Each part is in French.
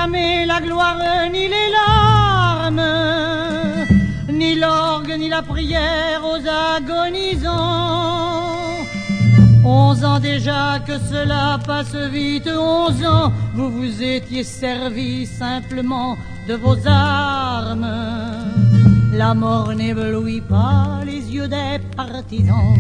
jamais la gloire ni les larmes, ni l'orgue ni la prière aux agonisants. 11 ans déjà que cela passe vite, 11 ans, vous vous étiez servi simplement de vos armes. La mort n'éblouit pas les yeux des partisans.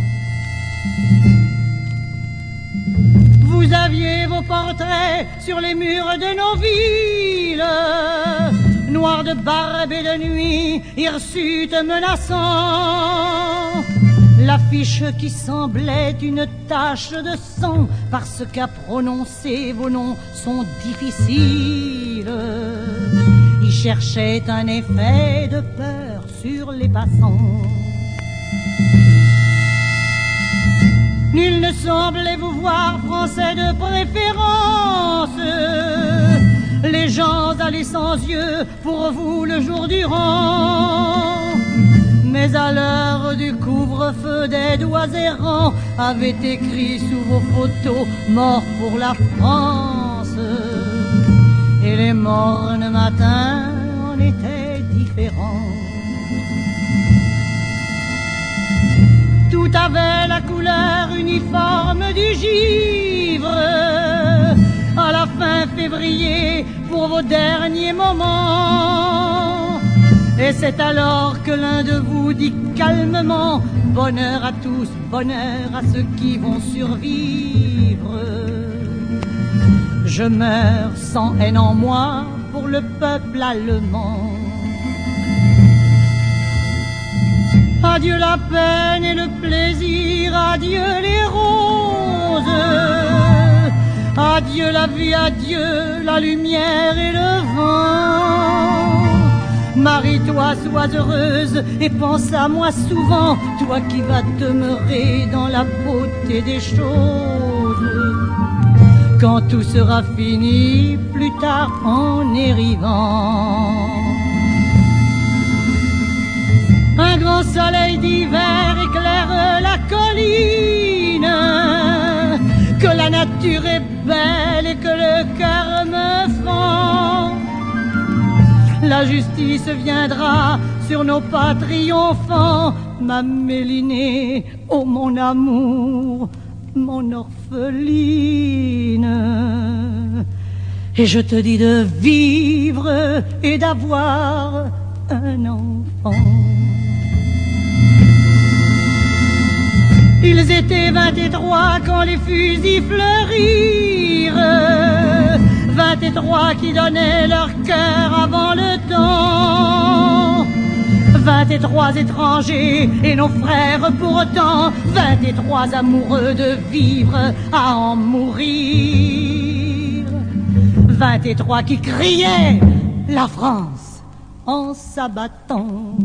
Vous aviez vos portraits sur les murs de nos villes, noirs de barbe et de nuit, hirsutes menaçants. L'affiche qui semblait une tache de sang, parce qu'à prononcer vos noms sont difficiles. Il cherchait un effet de peur sur les passants. Nul ne semblait vous voir français de préférence. Les gens allaient sans yeux pour vous le jour durant. Mais à l'heure du couvre-feu, des doigts errants avaient écrit sous vos photos « Mort pour la France ». Et les mornes matins en étaient différents. Tout avait la couleur uniforme du givre. À la fin février, pour vos derniers moments. Et c'est alors que l'un de vous dit calmement « Bonheur à tous, bonheur à ceux qui vont survivre ». Je meurs sans haine en moi pour le peuple allemand. Adieu la peine et le plaisir, adieu les roses. Adieu la vie, adieu la lumière et le vent. Marie-toi, sois heureuse et pense à moi souvent, toi qui vas demeurer dans la beauté des choses. Quand tout sera fini, plus tard en érivant. Un grand soleil d'hiver éclaire la colline, que la nature est belle et que le cœur me fend. La justice viendra sur nos pas triomphants, ma Mélinée, oh mon amour, mon orpheline. Et je te dis de vivre et d'avoir un enfant. Ils étaient 23 quand les fusils fleurirent, 23 qui donnaient leur cœur avant le temps. 23 étrangers et nos frères pourtant, 23 amoureux de vivre à en mourir. 23 qui criaient la France en s'abattant.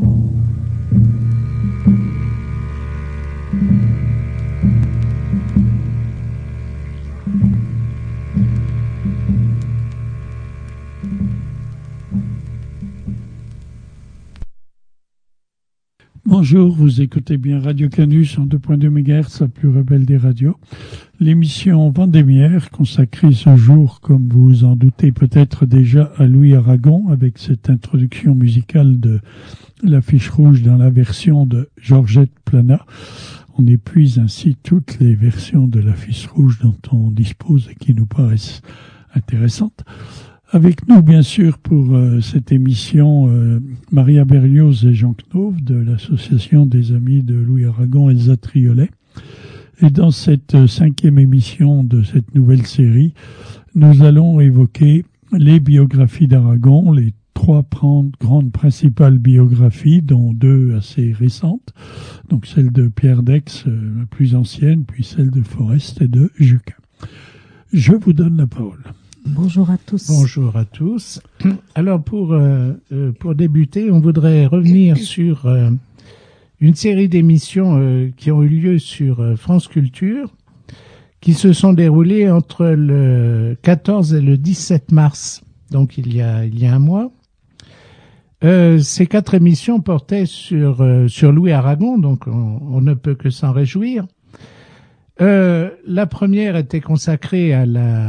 Bonjour, vous écoutez bien Radio Canus en 2.2 MHz, la plus rebelle des radios. L'émission Vendémiaire, consacrée ce jour, comme vous en doutez peut-être déjà, à Louis Aragon, avec cette introduction musicale de l'affiche rouge dans la version de Georgette Plana. On épuise ainsi toutes les versions de l'affiche rouge dont on dispose et qui nous paraissent intéressantes. Avec nous, bien sûr, pour cette émission, Maria Berlioz et Jean Knauve de l'association des amis de Louis Aragon, Elsa Triolet. Et dans cette 5e émission de cette nouvelle série, nous allons évoquer les biographies d'Aragon, les 3 grandes principales biographies, dont 2 assez récentes. Donc celle de Pierre Dex, la plus ancienne, puis celle de Forest et de Juquin. Je vous donne la parole. Bonjour à tous. Bonjour à tous. Alors pour débuter, on voudrait revenir sur une série d'émissions qui ont eu lieu sur France Culture, qui se sont déroulées entre le 14 et le 17 mars, donc il y a un mois. Ces 4 émissions portaient sur Louis Aragon, donc on ne peut que s'en réjouir. La première était consacrée à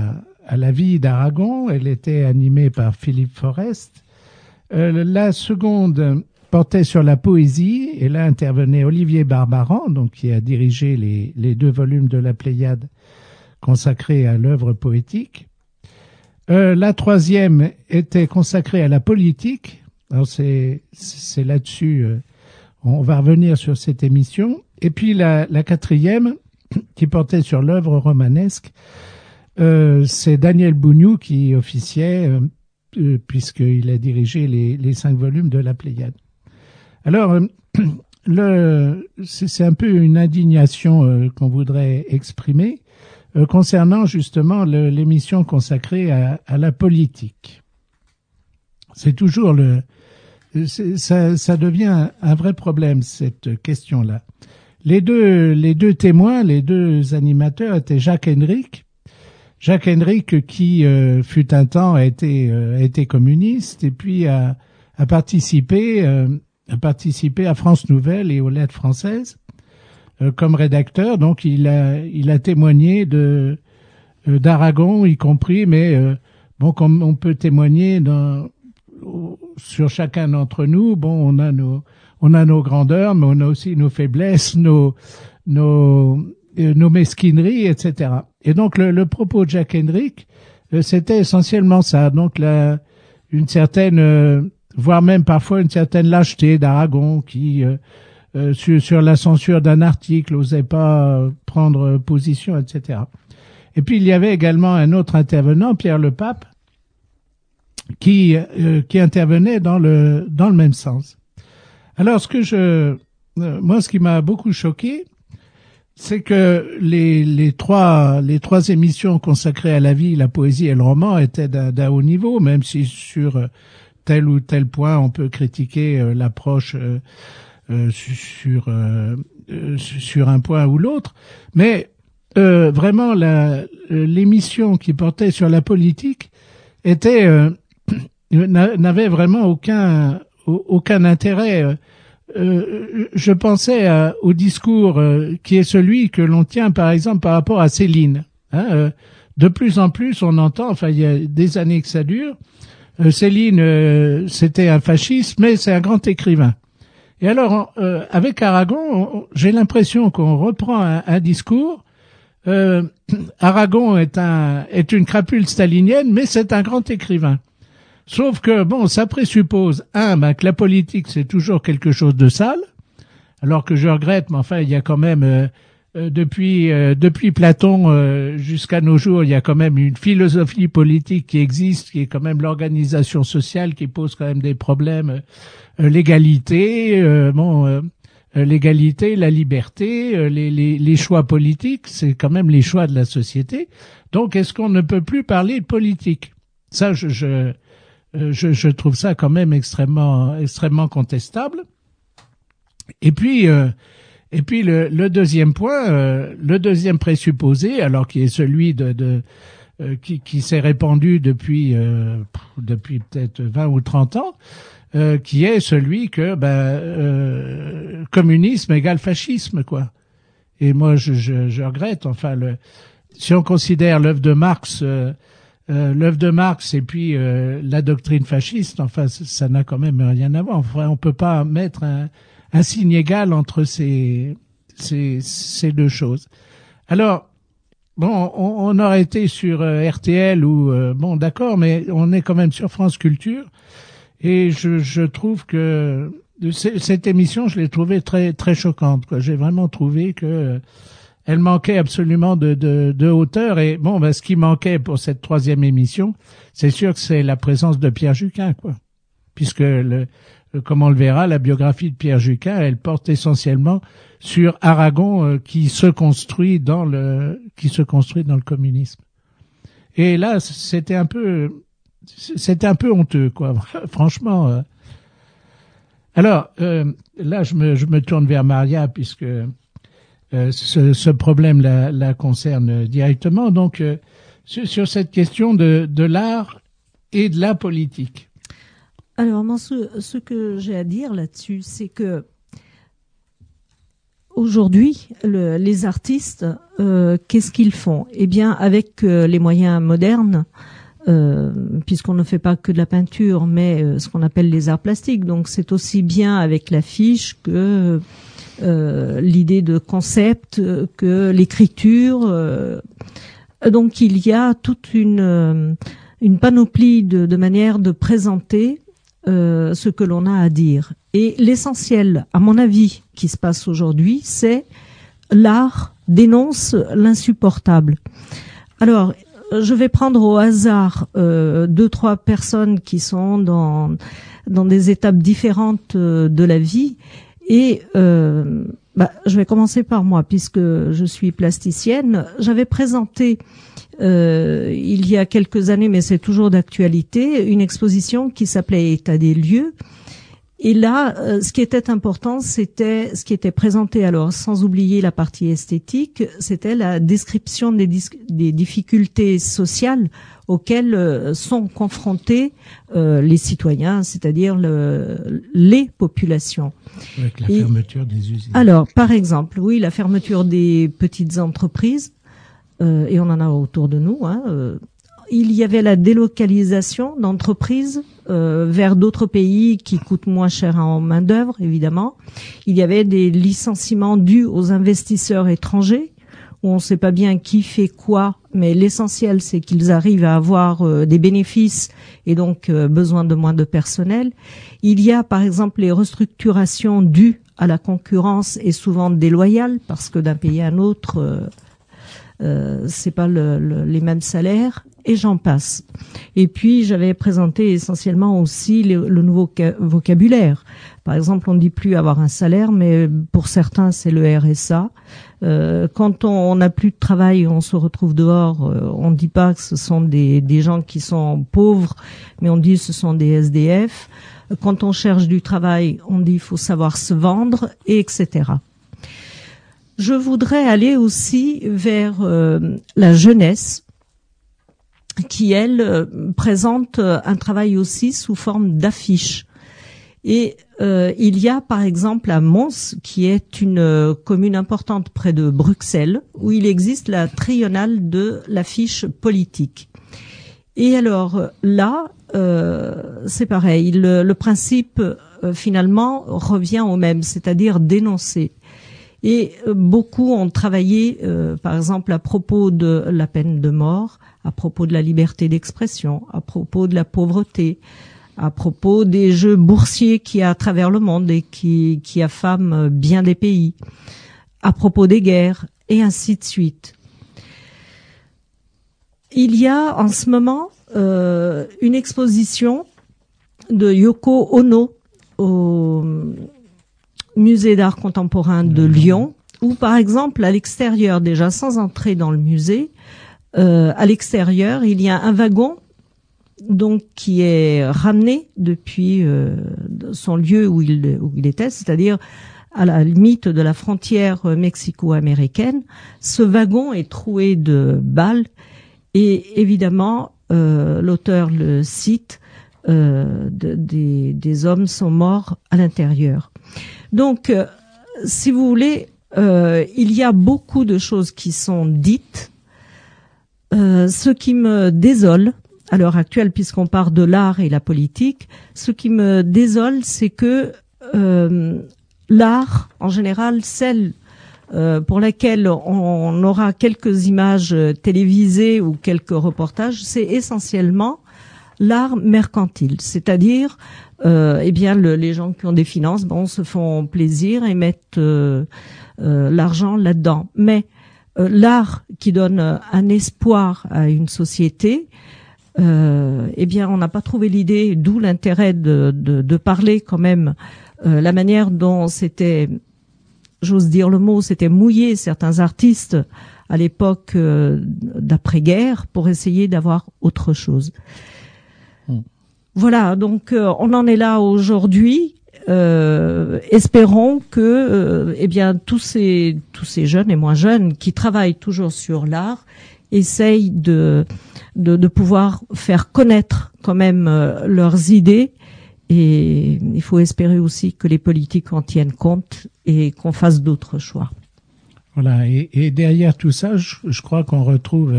à la vie d'Aragon. Elle était animée par Philippe Forest. La seconde portait sur la poésie, et là intervenait Olivier Barbaran, donc qui a dirigé les 2 volumes de la Pléiade consacrés à l'œuvre poétique. La troisième était consacrée à la politique. Alors c'est là-dessus, on va revenir sur cette émission. Et puis la quatrième, qui portait sur l'œuvre romanesque, c'est Daniel Bougnou qui officiait, puisqu'il a dirigé les 5 volumes de la Pléiade. Alors, c'est un peu une indignation qu'on voudrait exprimer concernant justement l'émission consacrée à la politique. C'est toujours ça devient un vrai problème, cette question-là. Les deux témoins, les 2 animateurs étaient Jacques Henrique qui fut un temps a été communiste et puis a participé à France Nouvelle et aux Lettres françaises comme rédacteur. Donc il a témoigné d'Aragon y compris, mais comme on peut témoigner sur chacun d'entre nous, on a nos grandeurs, mais on a aussi nos faiblesses, nos mesquineries, etc. Et donc le propos de Jacques Henrique, c'était essentiellement ça. Donc une certaine, voire même parfois une certaine lâcheté d'Aragon qui, sur la censure d'un article, n'osait pas prendre position, etc. Et puis il y avait également un autre intervenant, Pierre Lepape, qui intervenait dans le même sens. Alors ce qui m'a beaucoup choqué, c'est que les trois émissions consacrées à la vie, la poésie et le roman étaient d'un haut niveau, même si sur tel ou tel point on peut critiquer l'approche sur un point ou l'autre, mais vraiment l'émission qui portait sur la politique n'avait vraiment aucun intérêt. Je pensais au discours qui est celui que l'on tient par exemple par rapport à Céline. De plus en plus on entend, il y a des années que ça dure, Céline c'était un fasciste, mais c'est un grand écrivain. Et alors avec Aragon, j'ai l'impression qu'on reprend un discours. Aragon est une crapule stalinienne, mais c'est un grand écrivain. Sauf que, ça présuppose, que la politique, c'est toujours quelque chose de sale, alors que je regrette, mais enfin, il y a quand même, depuis Platon jusqu'à nos jours, il y a quand même une philosophie politique qui existe, qui est quand même l'organisation sociale, qui pose quand même des problèmes, l'égalité, l'égalité, la liberté, les choix politiques, c'est quand même les choix de la société. Donc, est-ce qu'on ne peut plus parler de politique? Ça, je trouve ça quand même extrêmement contestable. Et puis le deuxième point, le deuxième présupposé, alors qui est celui qui s'est répandu depuis peut-être 20 ou 30 ans, qui est celui que communisme égale fascisme, quoi. Et moi je regrette, si on considère l'œuvre de Marx et puis la doctrine fasciste, ça n'a quand même rien à voir. On peut pas mettre un signe égal entre ces 2 choses. Alors, on aurait été sur RTL ou d'accord, mais on est quand même sur France Culture, et je trouve que cette émission, je l'ai trouvée très très choquante, quoi. J'ai vraiment trouvé que elle manquait absolument de hauteur, et ce qui manquait pour cette 3e émission, c'est sûr que c'est la présence de Pierre Juquin, quoi. Puisque comme on le verra, la biographie de Pierre Juquin, elle porte essentiellement sur Aragon qui se construit dans le communisme. Et là, c'était un peu honteux, quoi. Franchement. Alors là, je me tourne vers Maria, puisque ce problème la concerne directement. Donc, sur cette question de l'art et de la politique. Alors, moi, ce que j'ai à dire là-dessus, c'est que aujourd'hui, les artistes, qu'est-ce qu'ils font? Eh bien, avec les moyens modernes, puisqu'on ne fait pas que de la peinture, mais ce qu'on appelle les arts plastiques. Donc, c'est aussi bien avec l'affiche que l'idée de concept, que l'écriture. Donc, il y a toute une panoplie de manières de présenter ce que l'on a à dire. Et l'essentiel, à mon avis, qui se passe aujourd'hui, c'est l'art dénonce l'insupportable. Alors, je vais prendre au hasard 2-3 personnes qui sont dans des étapes différentes de la vie. Et je vais commencer par moi, puisque je suis plasticienne. J'avais présenté il y a quelques années, mais c'est toujours d'actualité, une exposition qui s'appelait État des lieux. Et là, ce qui était important, c'était ce qui était présenté, alors sans oublier la partie esthétique, c'était la description des difficultés sociales auxquelles sont confrontés les citoyens, c'est-à-dire les populations. Avec la fermeture des usines. Alors, par exemple, oui, la fermeture des petites entreprises, et on en a autour de nous, il y avait la délocalisation d'entreprises vers d'autres pays qui coûtent moins cher en main-d'œuvre, évidemment. Il y avait des licenciements dus aux investisseurs étrangers, où on ne sait pas bien qui fait quoi, mais l'essentiel, c'est qu'ils arrivent à avoir des bénéfices et donc besoin de moins de personnel. Il y a, par exemple, les restructurations dues à la concurrence et souvent déloyale, parce que d'un pays à un autre, c'est pas les mêmes salaires. Et j'en passe. Et puis, j'avais présenté essentiellement aussi le nouveau vocabulaire. Par exemple, on ne dit plus avoir un salaire, mais pour certains, c'est le RSA. Quand on n'a plus de travail, on se retrouve dehors, on ne dit pas que ce sont des gens qui sont pauvres, mais on dit que ce sont des SDF. Quand on cherche du travail, on dit qu'il faut savoir se vendre, et etc. Je voudrais aller aussi vers la jeunesse, qui, elle, présente un travail aussi sous forme d'affiches. Et il y a, par exemple, à Mons, qui est une commune importante près de Bruxelles, où il existe la triennale de l'affiche politique. Et alors, là, c'est pareil. Le principe, finalement, revient au même, c'est-à-dire dénoncer. Et beaucoup ont travaillé, par exemple, à propos de la peine de mort, à propos de la liberté d'expression, à propos de la pauvreté, à propos des jeux boursiers qu'il y a à travers le monde et qui affament bien des pays, à propos des guerres, et ainsi de suite. Il y a en ce moment une exposition de Yoko Ono au Musée d'art contemporain de Lyon, où par exemple à l'extérieur, déjà sans entrer dans le musée, à l'extérieur il y a un wagon donc qui est ramené depuis son lieu où il était, c'est-à-dire à la limite de la frontière mexico-américaine. Ce wagon est troué de balles et évidemment l'auteur le cite, des hommes sont morts à l'intérieur. Donc, si vous voulez, il y a beaucoup de choses qui sont dites. Ce qui me désole, à l'heure actuelle, puisqu'on parle de l'art et la politique, ce qui me désole, c'est que l'art, en général, celle pour laquelle on aura quelques images télévisées ou quelques reportages, c'est essentiellement l'art mercantile, c'est-à-dire les gens qui ont des finances, se font plaisir et mettent l'argent là-dedans. Mais l'art qui donne un espoir à une société, on n'a pas trouvé l'idée, d'où l'intérêt de parler quand même la manière dont c'était, j'ose dire le mot, c'était mouillé certains artistes à l'époque d'après-guerre pour essayer d'avoir autre chose. Voilà, donc on en est là aujourd'hui. Espérons que tous ces jeunes et moins jeunes qui travaillent toujours sur l'art essayent de pouvoir faire connaître quand même leurs idées Et il faut espérer aussi que les politiques en tiennent compte et qu'on fasse d'autres choix. Voilà, et derrière tout ça, je crois qu'on retrouve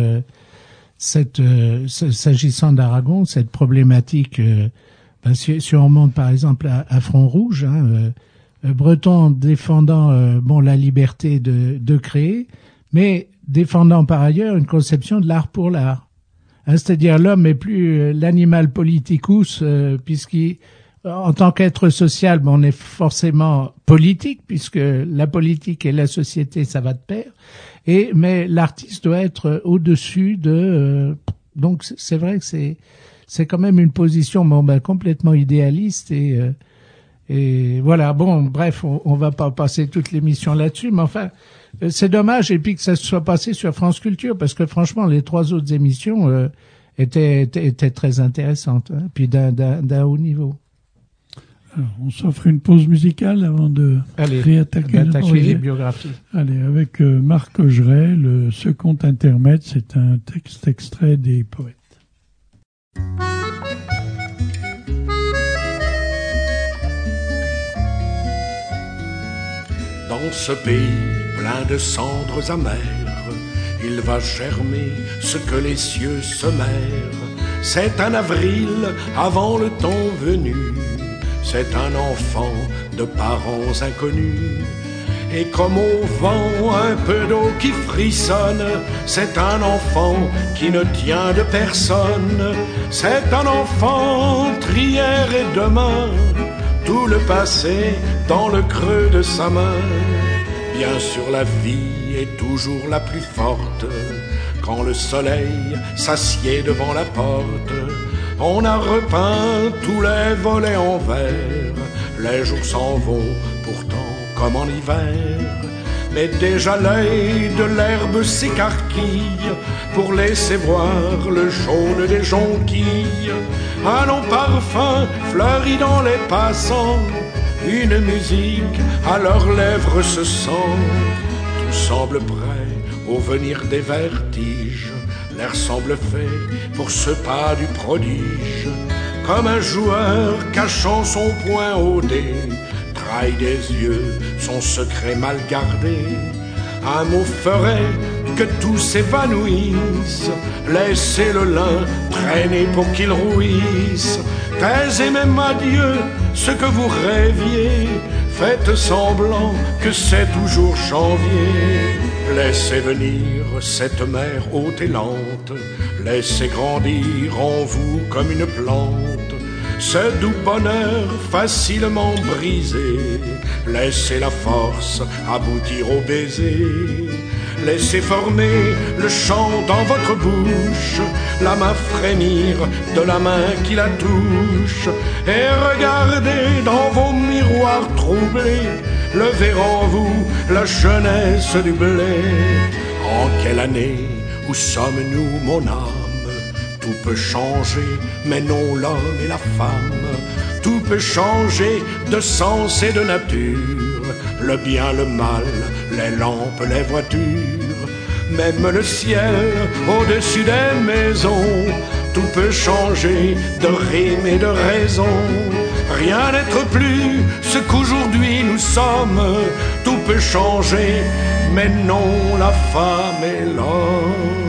s'agissant d'Aragon, cette problématique. Si on remonte par exemple à Front Rouge, Breton défendant la liberté de créer, mais défendant par ailleurs une conception de l'art pour l'art. C'est-à-dire l'homme n'est plus l'animal politicus, en tant qu'être social, on est forcément politique, puisque la politique et la société, ça va de pair. Mais l'artiste doit être au-dessus de. Donc c'est vrai que c'est quand même une position complètement idéaliste et voilà. Bon, bref, on va pas passer toute l'émission là-dessus, mais enfin, c'est dommage et puis que ça se soit passé sur France Culture, parce que franchement, les 3 autres émissions étaient très intéressantes, puis d'un haut niveau. Alors, on s'offre une pause musicale avant de réattaquer les biographies. Allez, avec Marc Augeret, ce conte intermède, c'est un texte extrait des Poètes. Dans ce pays plein de cendres amères, il va germer ce que les cieux semèrent. C'est un avril avant le temps venu, c'est un enfant de parents inconnus. Et comme au vent un peu d'eau qui frissonne, c'est un enfant qui ne tient de personne. C'est un enfant entre hier et demain, tout le passé dans le creux de sa main. Bien sûr la vie est toujours la plus forte, quand le soleil s'assied devant la porte. On a repeint tous les volets en vert, les jours s'en vont pourtant comme en hiver. Mais déjà l'œil de l'herbe s'écarquille pour laisser voir le jaune des jonquilles. Un long parfum fleurit dans les passants, une musique à leurs lèvres se sent. Tout semble prêt au venir des vertiges, l'air semble fait pour ce pas du prodige. Comme un joueur cachant son poing au dé, trahit des yeux son secret mal gardé. Un mot ferait que tout s'évanouisse, laissez le lin traîner pour qu'il rouisse. Taisez même à Dieu ce que vous rêviez, faites semblant que c'est toujours janvier. Laissez venir cette mer haute et lente, laissez grandir en vous comme une plante ce doux bonheur facilement brisé. Laissez la force aboutir au baiser, laissez former le chant dans votre bouche, la main frémir de la main qui la touche. Et regardez dans vos miroirs troublés, levez en vous la jeunesse du blé. En quelle année, où sommes-nous mon âme? Tout peut changer, mais non l'homme et la femme. Tout peut changer de sens et de nature, le bien, le mal, les lampes, les voitures. Même le ciel au-dessus des maisons, tout peut changer de rime et de raison. Rien n'être plus ce qu'aujourd'hui nous sommes, tout peut changer, mais non la femme et l'homme.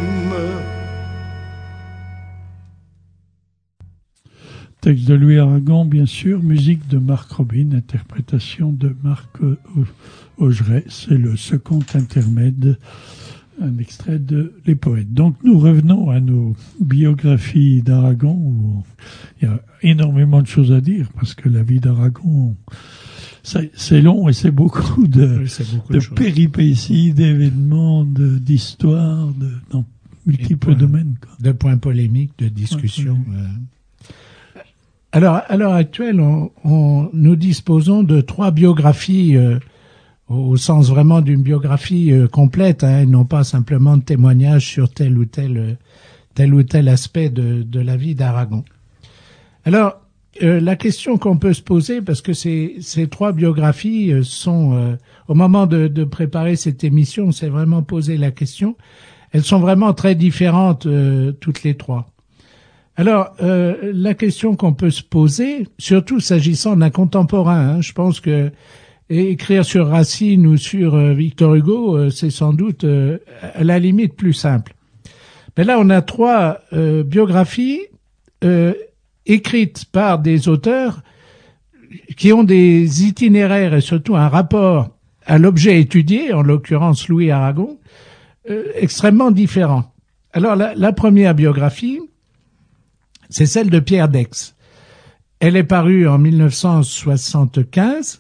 Texte de Louis Aragon, bien sûr, musique de Marc Robin, interprétation de Marc Augeret, c'est ce conte intermède, un extrait de Les Poètes. Donc nous revenons à nos biographies d'Aragon, où il y a énormément de choses à dire, parce que la vie d'Aragon, c'est long et c'est beaucoup de péripéties, d'événements, d'histoires, dans multiples domaines. Quoi. De points polémiques, de discussions. Alors, à l'heure actuelle, nous disposons de 3 biographies au sens vraiment d'une biographie complète, et non pas simplement de témoignages sur tel ou tel aspect de la vie d'Aragon. Alors, la question qu'on peut se poser, parce que ces 3 biographies sont, au moment de préparer cette émission, on s'est vraiment posé la question, elles sont vraiment très différentes toutes les 3. Alors, la question qu'on peut se poser, surtout s'agissant d'un contemporain, je pense que écrire sur Racine ou sur Victor Hugo, c'est sans doute à la limite plus simple. Mais là, on a 3 biographies écrites par des auteurs qui ont des itinéraires et surtout un rapport à l'objet étudié, en l'occurrence Louis Aragon, extrêmement différents. Alors, la première biographie, c'est celle de Pierre Daix. Elle est parue en 1975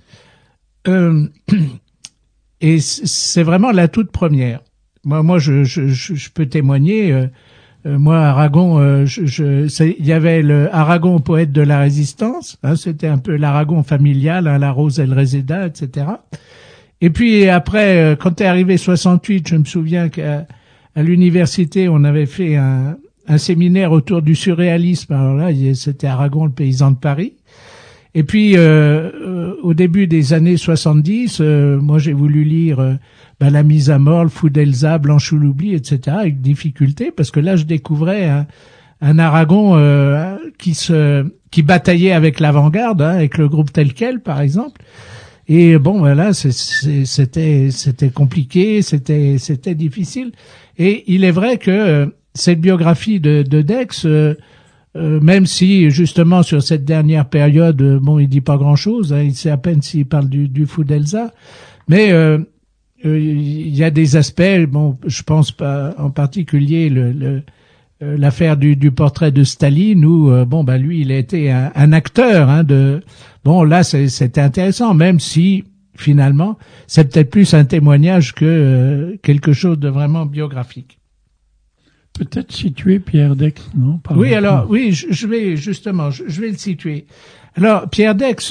et c'est vraiment la toute première. Moi, je peux témoigner. Moi, Aragon, il y avait le Aragon, poète de la Résistance. C'était un peu l'Aragon familial, la Rose et le Réséda, etc. Et puis après, quand est arrivé 68, je me souviens qu'à l'université, on avait fait un séminaire autour du surréalisme. Alors là, c'était Aragon, le paysan de Paris. Et puis, au début des années 70, moi, j'ai voulu lire La mise à mort, le Fou d'Elsa, Blanche ou l'oubli, etc., avec difficulté, parce que là, je découvrais un Aragon qui bataillait avec l'avant-garde, avec le groupe tel quel, par exemple. Et bon, voilà, c'était compliqué, c'était difficile. Et il est vrai que cette biographie de Daix, même si justement sur cette dernière période, il dit pas grand-chose, il sait à peine s'il parle du Fou d'Elsa, mais il y a des aspects, je pense pas en particulier l'affaire du portrait de Staline où lui il a été un acteur là c'était intéressant, même si finalement c'est peut-être plus un témoignage que quelque chose de vraiment biographique. Peut-être situer Pierre Daix, non? Oui, alors oui, je vais justement, je vais le situer. Alors Pierre Daix,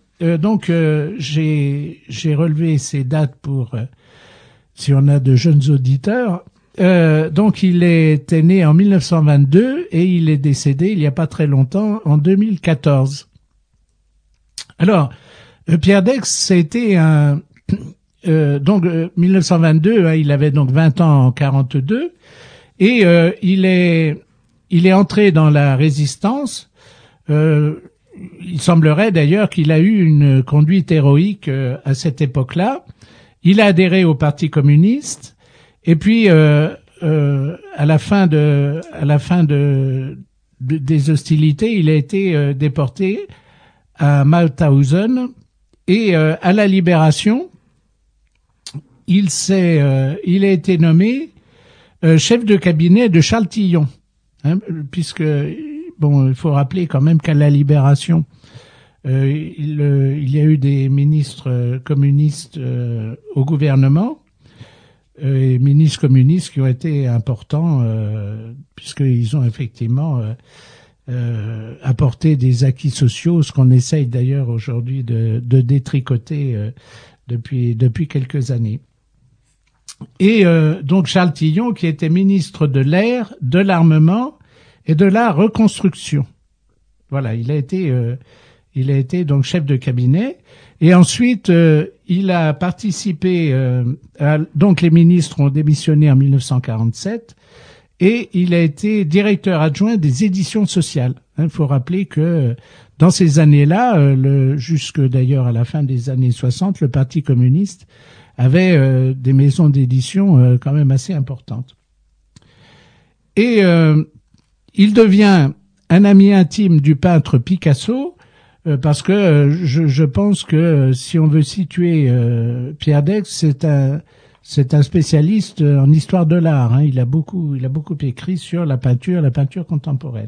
j'ai relevé ces dates pour si on a de jeunes auditeurs. Donc il était né en 1922 et il est décédé il y a pas très longtemps, en 2014. Alors Pierre Daix, c'était 1922, il avait donc 20 ans en 42. Et il est entré dans la résistance. Il semblerait d'ailleurs qu'il a eu une conduite héroïque à cette époque-là. Il a adhéré au Parti communiste. Et puis à la fin des hostilités, il a été déporté à Mauthausen. Et à la Libération, il a été nommé chef de cabinet de Charles Tillon, puisque il faut rappeler quand même qu'à la Libération, il y a eu des ministres communistes au gouvernement, et ministres communistes qui ont été importants, puisqu'ils ont effectivement apporté des acquis sociaux, ce qu'on essaye d'ailleurs aujourd'hui de détricoter depuis quelques années. Et donc Charles Tillon, qui était ministre de l'Air, de l'Armement et de la Reconstruction. Voilà, il a été donc chef de cabinet. Et ensuite, il a participé. Donc les ministres ont démissionné en 1947, et il a été directeur adjoint des éditions sociales. Il faut rappeler que dans ces années-là, jusque d'ailleurs à la fin des années 60, le Parti communiste avait des maisons d'édition quand même assez importantes. Et il devient un ami intime du peintre Picasso, parce que je pense que si on veut situer Pierre Daix, c'est un spécialiste en histoire de l'art. Il a beaucoup écrit sur la peinture contemporaine.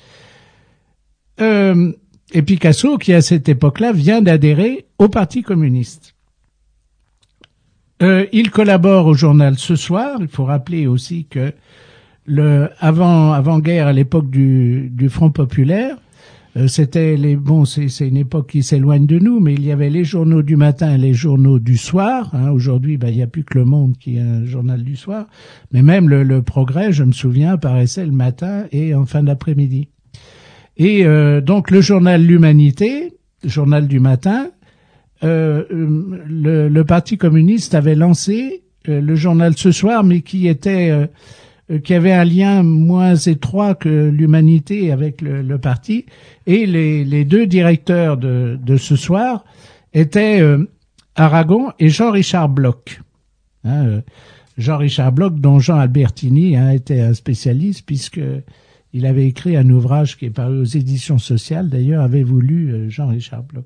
Et Picasso, qui à cette époque-là vient d'adhérer au Parti communiste. Il collabore au journal Ce Soir. Il faut rappeler aussi que avant-guerre, à l'époque du Front populaire, c'est une époque qui s'éloigne de nous, mais il y avait les journaux du matin et les journaux du soir. Aujourd'hui, il n'y a plus que Le Monde qui est un journal du soir, mais même le Progrès, je me souviens, apparaissait le matin et en fin d'après-midi. Et donc le journal L'Humanité, le journal du matin, le Parti communiste avait lancé le journal Ce Soir, mais qui était qui avait un lien moins étroit que l'Humanité avec le parti. Et les deux directeurs de ce soir étaient Aragon et Jean-Richard Bloch. Jean-Richard Bloch, dont Jean Albertini était un spécialiste, puisque il avait écrit un ouvrage qui est paru aux éditions sociales. D'ailleurs, avez-vous lu Jean-Richard Bloch?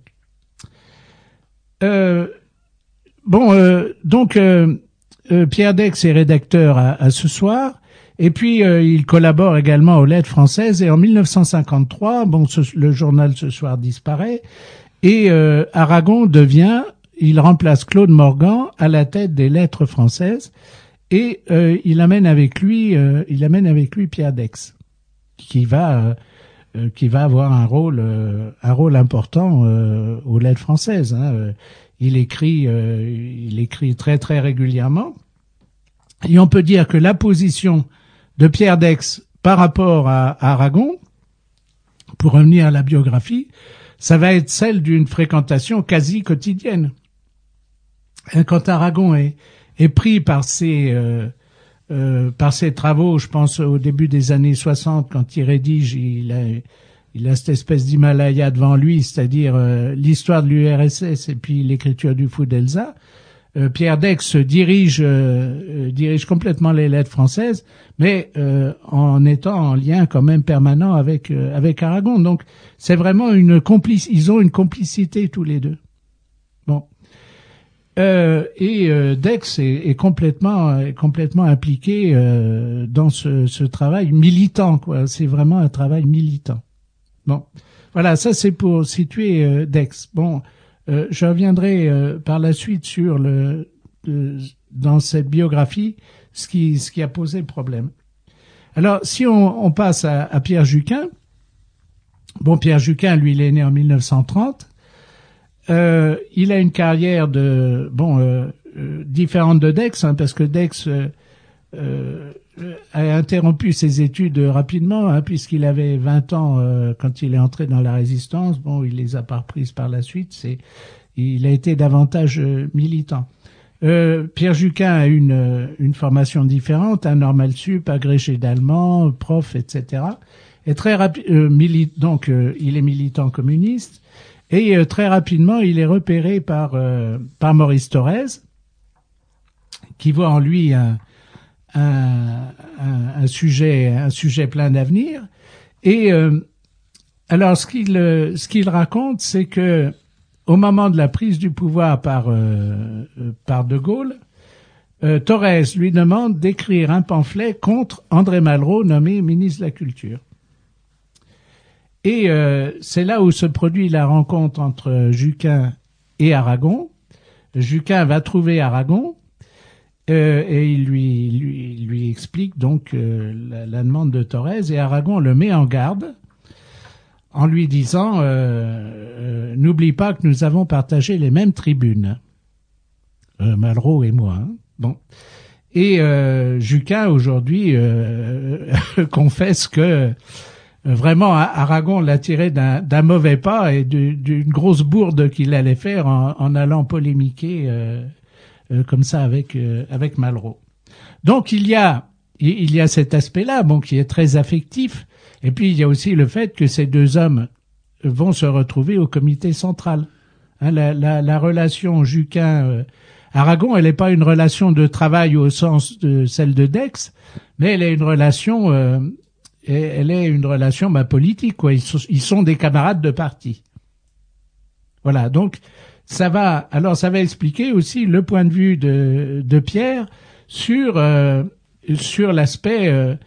Donc Pierre Dex est rédacteur à Ce Soir, et puis il collabore également aux Lettres françaises. Et en 1953, le journal Ce Soir disparaît, et Aragon il remplace Claude Morgan à la tête des Lettres françaises, et il amène avec lui Pierre Dex, qui va avoir un rôle important aux Lettres françaises. Il écrit très très régulièrement, et on peut dire que la position de Pierre Dex par rapport à Aragon, pour revenir à la biographie, ça va être celle d'une fréquentation quasi quotidienne. Quand Aragon est pris par ses travaux, je pense au début des années 60, quand il rédige, il a cette espèce d'Himalaya devant lui, c'est-à-dire l'histoire de l'URSS et puis l'écriture du Fou d'Elsa. Pierre Dex dirige complètement les Lettres françaises, mais en étant en lien quand même permanent avec Aragon. Donc c'est vraiment ils ont une complicité tous les deux. Bon. Dex est complètement impliqué dans ce travail militant, quoi. C'est vraiment un travail militant. Bon, voilà, ça c'est pour situer Dex. Bon, je reviendrai par la suite sur dans cette biographie ce qui a posé problème. Alors, si on passe à Pierre Juquin. Bon, Pierre Juquin, lui, il est né en 1930. Il a une carrière différente de Dex, parce que Dex a interrompu ses études rapidement, puisqu'il avait 20 ans quand il est entré dans la Résistance. Bon, il les a pas reprises par la suite. Il a été davantage militant. Pierre Juquin a une formation différente, un normal sup, agrégé d'allemand, prof, etc. Et très donc il est militant communiste. Et très rapidement, il est repéré par Maurice Thorez, qui voit en lui un sujet plein d'avenir. Et alors, ce qu'il raconte, c'est que au moment de la prise du pouvoir par De Gaulle, Thorez lui demande d'écrire un pamphlet contre André Malraux, nommé ministre de la Culture. Et c'est là où se produit la rencontre entre Juquin et Aragon. Juquin va trouver Aragon et il lui explique donc la demande de Thorez, et Aragon le met en garde en lui disant n'oublie pas que nous avons partagé les mêmes tribunes, Malraux et moi. Bon. Et Juquin aujourd'hui confesse que vraiment, Aragon l'a tiré d'un mauvais pas et d'une grosse bourde qu'il allait faire en allant polémiquer comme ça avec Malraux. Donc il y a cet aspect-là, qui est très affectif. Et puis il y a aussi le fait que ces deux hommes vont se retrouver au comité central. La relation Juquin-Aragon, elle n'est pas une relation de travail au sens de celle de Dex, mais elle est une relation politique, quoi. Ils sont des camarades de parti. Voilà. Donc, ça va expliquer aussi le point de vue de Pierre sur l'aspect,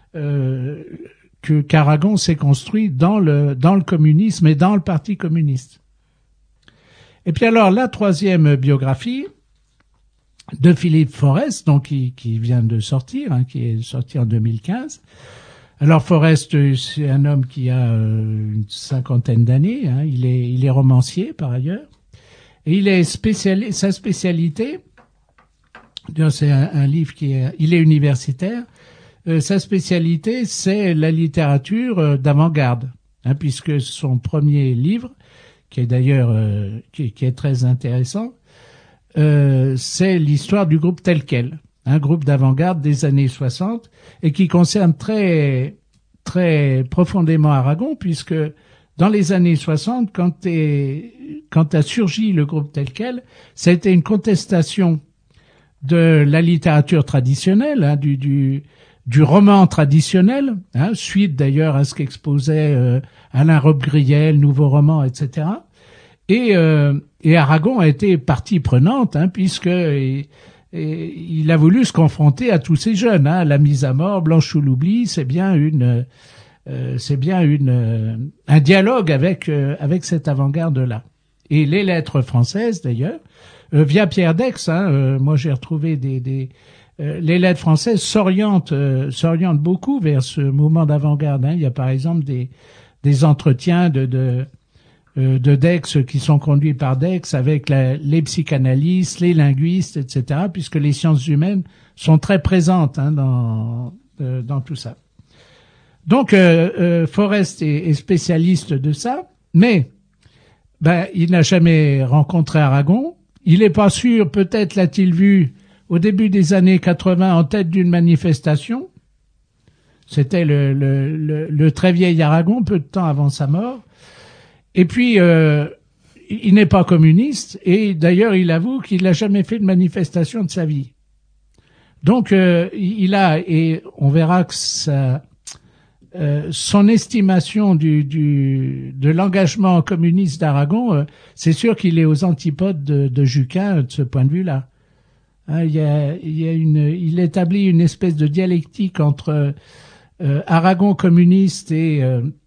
qu'Aragon s'est construit dans le communisme et dans le parti communiste. Et puis alors, la troisième biographie de Philippe Forest, donc, qui vient de sortir, qui est sorti en 2015. Alors Forest, c'est un homme qui a une cinquantaine d'années. Il est romancier par ailleurs, et il est sa spécialité. C'est un livre il est universitaire. Sa spécialité, c'est la littérature d'avant-garde, puisque son premier livre, qui est d'ailleurs qui est très intéressant, c'est l'histoire du groupe Tel Quel. un groupe d'avant-garde des années 60, et qui concerne très, très profondément Aragon, puisque dans les années 60, quand a surgi le groupe tel quel, ça a été une contestation de la littérature traditionnelle, hein, du roman traditionnel, hein, suite d'ailleurs à ce qu'exposait Alain Robbe-Grillet, nouveau roman, etc. Et Aragon a été partie prenante, hein, puisque il a voulu se confronter à tous ces jeunes, hein, La mise à mort, Blanche sous l'oubli, c'est bien un dialogue avec cette avant-garde-là. Et les lettres françaises, d'ailleurs, via Pierre Dex, hein, moi j'ai retrouvé les lettres françaises s'orientent beaucoup vers ce mouvement d'avant-garde. Hein. Il y a par exemple des entretiens de Dex qui sont conduits par Dex avec les psychanalystes, les linguistes, etc., puisque les sciences humaines sont très présentes, hein, dans tout ça. Donc Forest est spécialiste de ça, mais il n'a jamais rencontré Aragon. Il n'est pas sûr, peut-être l'a-t-il vu au début des années 80 en tête d'une manifestation. C'était le très vieil Aragon, peu de temps avant sa mort. Et puis, il n'est pas communiste, et d'ailleurs, il avoue qu'il n'a jamais fait de manifestation de sa vie. Donc, et on verra que son estimation de l'engagement communiste d'Aragon, c'est sûr qu'il est aux antipodes de Juquin de ce point de vue-là. Hein, il établit une espèce de dialectique entre Aragon communiste et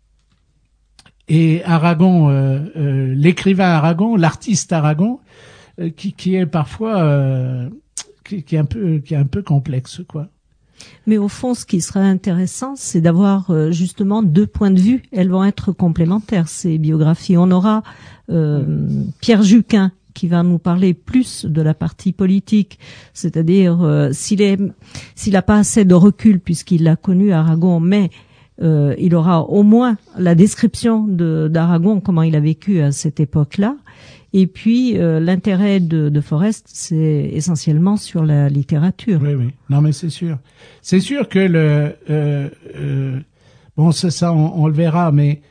Aragon, l'écrivain Aragon, l'artiste Aragon, qui est parfois qui est un peu complexe, quoi. Mais au fond, ce qui sera intéressant, c'est d'avoir justement deux points de vue. Elles vont être complémentaires, ces biographies. On aura Pierre Juquin qui va nous parler plus de la partie politique, c'est-à-dire s'il n'a pas assez de recul puisqu'il a connu Aragon, mais il aura au moins la description d'Aragon, comment il a vécu à cette époque-là. Et puis l'intérêt de Forest, c'est essentiellement sur la littérature. Oui, oui. Non, mais c'est sûr. C'est sûr que bon, c'est ça, on le verra, mais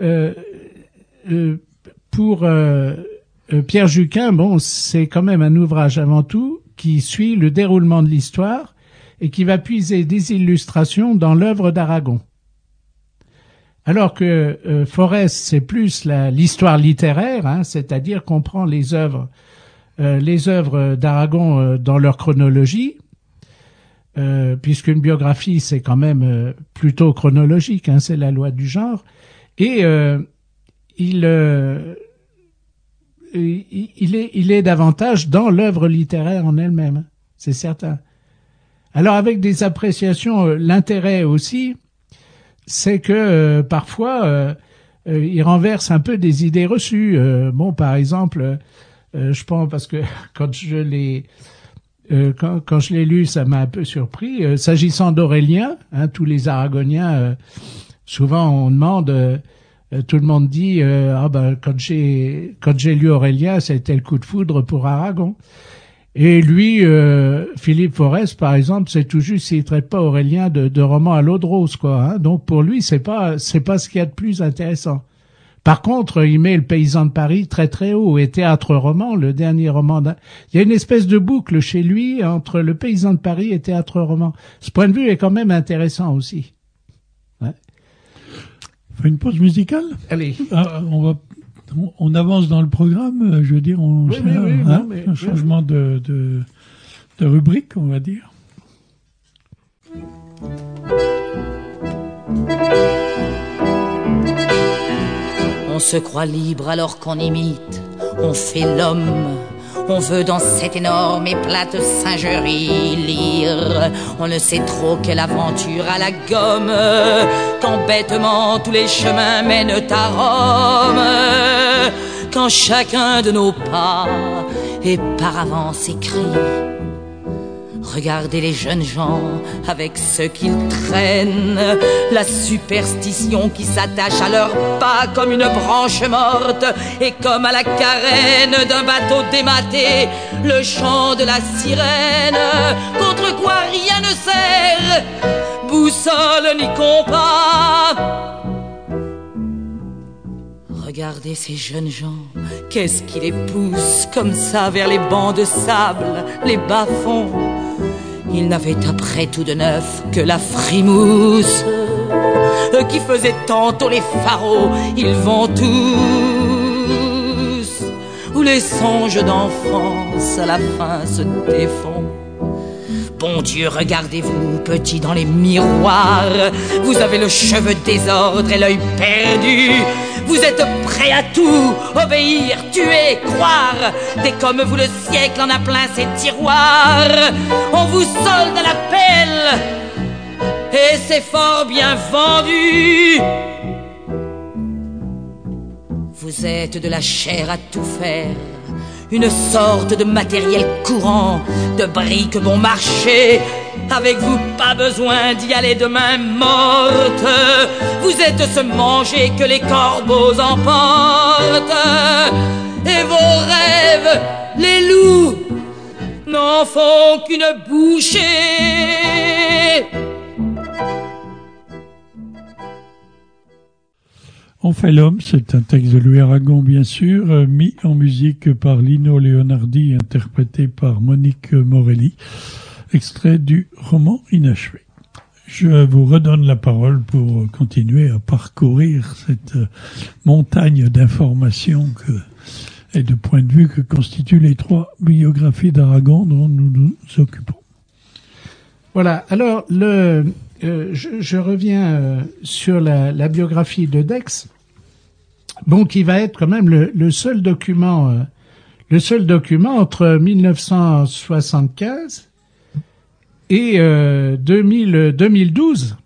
pour Pierre Juquin, bon, c'est quand même un ouvrage avant tout qui suit le déroulement de l'histoire et qui va puiser des illustrations dans l'œuvre d'Aragon. Alors que Forest, c'est plus l'histoire littéraire, hein, c'est-à-dire qu'on prend les œuvres d'Aragon dans leur chronologie, puisqu'une biographie c'est quand même plutôt chronologique, hein, c'est la loi du genre, et il est davantage dans l'œuvre littéraire en elle-même, c'est certain. Alors avec des appréciations, l'intérêt aussi, c'est que parfois il renverse un peu des idées reçues. Bon, par exemple, je pense parce que quand je l'ai lu, ça m'a un peu surpris. S'agissant d'Aurélien, hein, tous les Aragoniens, souvent on demande, tout le monde dit, quand j'ai lu Aurélien, c'était le coup de foudre pour Aragon. Et lui, Philippe Forest, par exemple, c'est tout juste s'il traite pas Aurélien de roman à l'eau de rose, quoi. Hein. Donc pour lui, c'est pas ce qu'il y a de plus intéressant. Par contre, il met Le Paysan de Paris très très haut et Théâtre-roman, le dernier roman. Il y a une espèce de boucle chez lui entre Le Paysan de Paris et Théâtre-roman. Ce point de vue est quand même intéressant aussi. Ouais. On fait une pause musicale. Allez. On avance dans le programme, je veux dire, un changement de rubrique, on va dire. On se croit libre alors qu'on imite, on fait l'homme. On veut dans cette énorme et plate singerie lire. On ne sait trop quelle aventure à la gomme, quand bêtement tous les chemins mènent à Rome. Quand chacun de nos pas est par avance écrit. Regardez les jeunes gens avec ce qu'ils traînent, la superstition qui s'attache à leurs pas comme une branche morte, et comme à la carène d'un bateau dématé, le chant de la sirène. Contre quoi sert boussole ni compas. Regardez ces jeunes gens, qu'est-ce qui les pousse comme ça vers les bancs de sable, les bas-fonds. Ils n'avaient après tout de neuf que la frimousse qui faisait tantôt les pharaons. Ils vont tous, où les songes d'enfance à la fin se défont. Bon Dieu, regardez-vous, petit dans les miroirs. Vous avez le cheveu désordre et l'œil perdu. Vous êtes prêts à tout, obéir, tuer, croire. Dès comme vous le siècle en a plein ses tiroirs. On vous solde à la pelle, et c'est fort bien vendu. Vous êtes de la chair à tout faire, une sorte de matériel courant, de briques bon marché. Avec vous, pas besoin d'y aller de main morte. Vous êtes ce manger que les corbeaux emportent. Et vos rêves, les loups, n'en font qu'une bouchée. On fait l'homme, c'est un texte de Louis Aragon, bien sûr, mis en musique par Lino Leonardi, interprété par Monique Morelli, extrait du roman inachevé. Je vous redonne la parole pour continuer à parcourir cette montagne d'informations et de points de vue que constituent les 3 biographies d'Aragon dont nous nous occupons. Voilà, alors je reviens sur la biographie de Dex. Bon, qui va être quand même le seul document entre 1975 et 2012,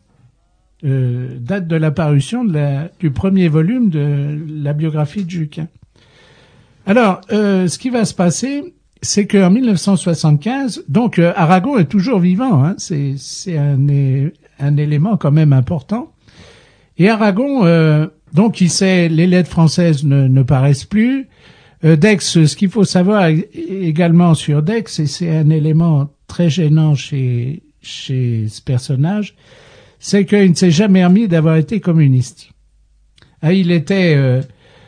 date de l'apparition du premier volume de la biographie de Juquin. Alors, ce qui va se passer, c'est qu'en 1975, donc Aragon est toujours vivant, hein, c'est un élément quand même important. Et Aragon, donc il sait, les lettres françaises ne paraissent plus. Dex, ce qu'il faut savoir également sur Dex, et c'est un élément très gênant chez ce personnage, c'est qu'il ne s'est jamais remis d'avoir été communiste. Ah, il était,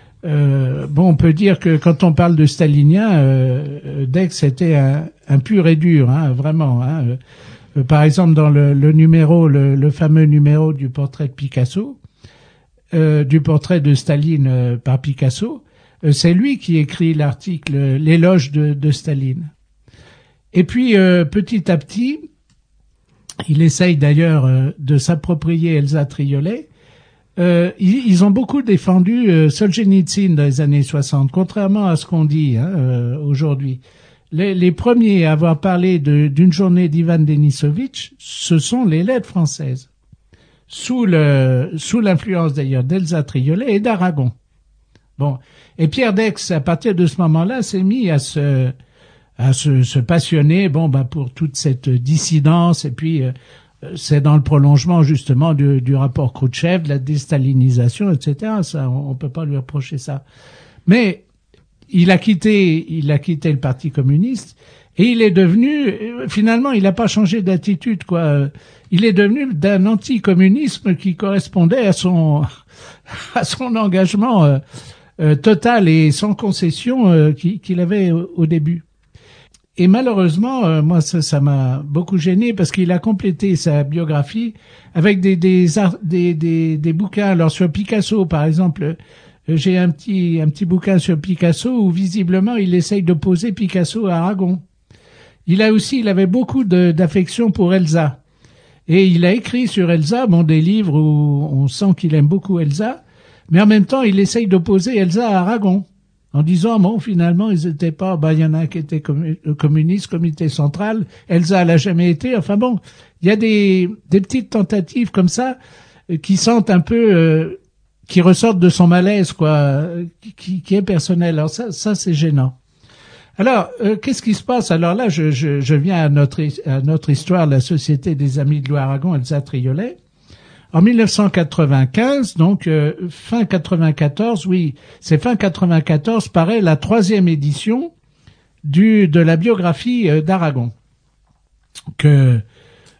on peut dire que quand on parle de stalinien, Dex était un pur et dur, hein, vraiment. Hein. Par exemple, dans le fameux numéro du portrait de Picasso, du portrait de Staline par Picasso, c'est lui qui écrit l'article l'éloge de Staline. Et puis petit à petit, il essaye d'ailleurs de s'approprier Elsa Triolet. Ils ont beaucoup défendu Solzhenitsyn dans les années 60, contrairement à ce qu'on dit aujourd'hui. Les premiers à avoir parlé d'une journée d'Ivan Denisovitch, ce sont les lettres françaises, sous l'influence d'ailleurs d'Elsa Triolet et d'Aragon. Bon, et Pierre Dex, à partir de ce moment-là, s'est mis à se passionner, pour toute cette dissidence, et puis c'est dans le prolongement justement du rapport Khrouchtchev, de la déstalinisation, etc. Ça, on peut pas lui reprocher ça. Mais il a quitté le Parti communiste et il est devenu, finalement, il n'a pas changé d'attitude, quoi. Il est devenu d'un anticommunisme qui correspondait à son engagement total et sans concession qu'il avait au début. Et malheureusement, moi ça m'a beaucoup gêné parce qu'il a complété sa biographie avec des bouquins. Alors sur Picasso, par exemple, j'ai un petit bouquin sur Picasso où visiblement il essaye d'opposer Picasso à Aragon. Il avait beaucoup d'affection pour Elsa. Et il a écrit sur Elsa, des livres où on sent qu'il aime beaucoup Elsa, mais en même temps, il essaye d'opposer Elsa à Aragon, en disant, finalement, ils étaient pas, il y en a un qui était communiste, comité central, Elsa l'a jamais été, il y a des petites tentatives comme ça, qui sentent un peu, qui ressortent de son malaise, quoi, qui est personnel. Alors ça c'est gênant. Alors, qu'est-ce qui se passe? Alors là, je viens à notre histoire, la Société des Amis de Louis Aragon, Elsa Triolet. En 1995, donc fin 94, c'est fin 94, paraît la 3e édition de la biographie d'Aragon, que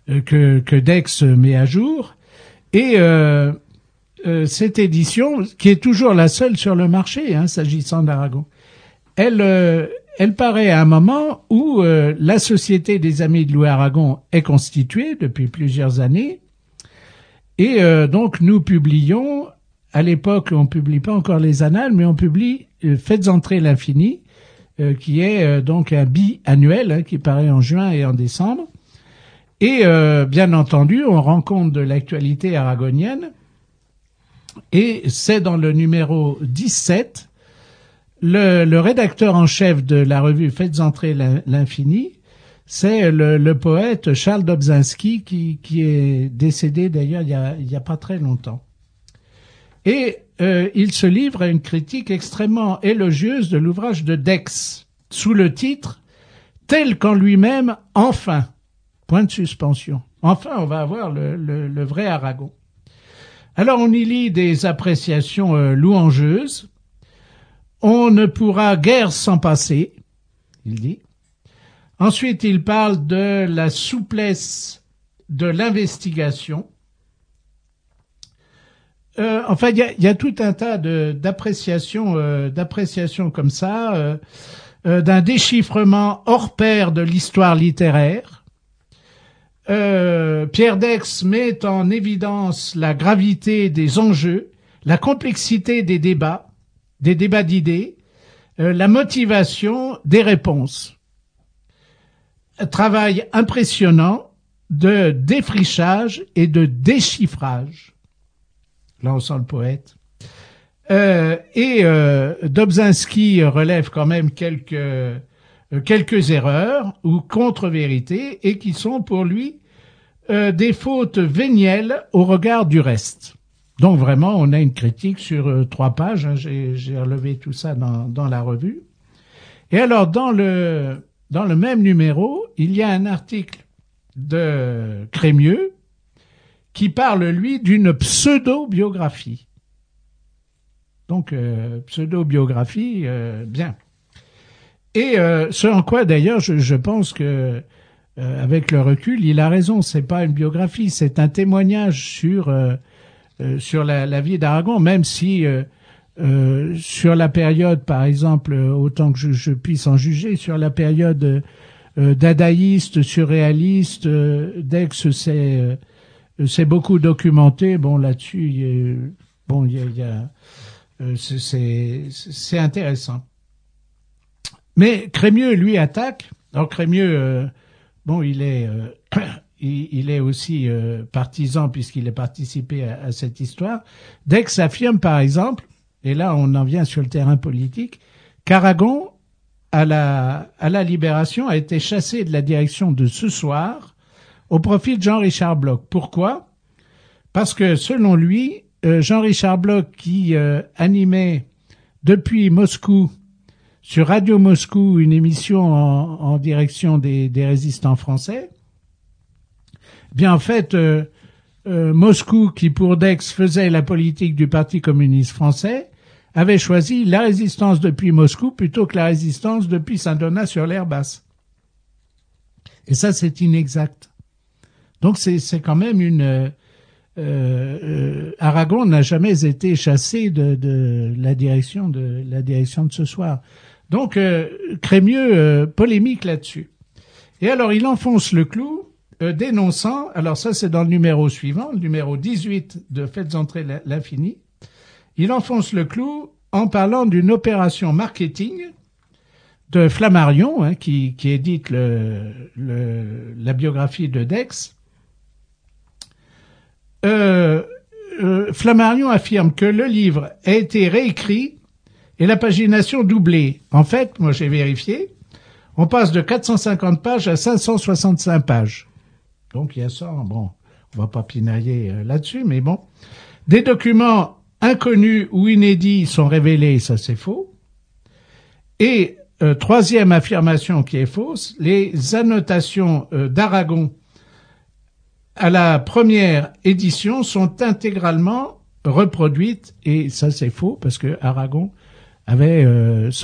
que Dex met à jour. Et cette édition, qui est toujours la seule sur le marché, s'agissant d'Aragon, elle paraît à un moment où la Société des Amis de Louis Aragon est constituée depuis plusieurs années. Et donc nous publions, à l'époque on publie pas encore les annales, mais on publie Faites entrer l'infini, qui est donc un biannuel qui paraît en juin et en décembre. Et bien entendu, on rend compte de l'actualité aragonienne. Et c'est dans le numéro 17, le rédacteur en chef de la revue Faites entrer l'infini, c'est le poète Charles Dobzhansky qui est décédé d'ailleurs il y a pas très longtemps. Et il se livre à une critique extrêmement élogieuse de l'ouvrage de Dex, sous le titre « Tel qu'en lui-même, enfin ». Point de suspension. Enfin, on va avoir le vrai Aragon. Alors, on y lit des appréciations louangeuses. On ne pourra guère s'en passer, il dit. Ensuite, il parle de la souplesse de l'investigation. Enfin, il y a tout un tas d'appréciations comme ça, d'un déchiffrement hors pair de l'histoire littéraire. Pierre Dex met en évidence la gravité des enjeux, la complexité des débats d'idées, la motivation des réponses. Un travail impressionnant de défrichage et de déchiffrage. Là, on sent le poète. Dobzhansky relève quand même quelques erreurs ou contre-vérités et qui sont pour lui des fautes vénielles au regard du reste. Donc vraiment, on a une critique sur 3 pages. J'ai relevé tout ça dans la revue. Et alors, dans le même numéro, il y a un article de Crémieux qui parle, lui, d'une pseudo-biographie. Donc, pseudo-biographie, bien. Et ce en quoi, d'ailleurs, je pense que, avec le recul, il a raison. C'est pas une biographie, c'est un témoignage sur la vie d'Aragon, même si sur la période, par exemple, autant que je puisse en juger, sur la période dadaïste, surréaliste, Dex s'est beaucoup documenté. Bon, là-dessus, c'est intéressant. Mais Crémieux, lui, attaque. Alors Crémieux, il est aussi partisan puisqu'il a participé à cette histoire. Dex affirme, par exemple, et là on en vient sur le terrain politique, qu'Aragon, à la Libération, a été chassé de la direction de Ce Soir au profit de Jean-Richard Bloch. Pourquoi ? Parce que selon lui, Jean-Richard Bloch, qui animait depuis Moscou, sur Radio Moscou, une émission en direction des résistants français, bien en fait, Moscou, qui pour Dex faisait la politique du Parti communiste français, avait choisi la résistance depuis Moscou plutôt que la résistance depuis Saint-Donat sur l'air basse. Et ça, c'est inexact. Donc c'est quand même Aragon n'a jamais été chassé de la direction de Ce Soir. Donc Crémieux polémique là-dessus. Et alors il enfonce le clou dénonçant, alors ça c'est dans le numéro suivant, le numéro 18 de Faites entrer l'infini, il enfonce le clou en parlant d'une opération marketing de Flammarion, qui édite la biographie de Dex. Flammarion affirme que le livre a été réécrit et la pagination doublée. En fait, moi j'ai vérifié, on passe de 450 pages à 565 pages. Donc il y a ça, bon, on va pas pinailler là-dessus, mais bon. Des documents inconnus ou inédits sont révélés, ça c'est faux. Et troisième affirmation qui est fausse, les annotations d'Aragon à la première édition sont intégralement reproduites, et ça c'est faux parce que Aragon avait,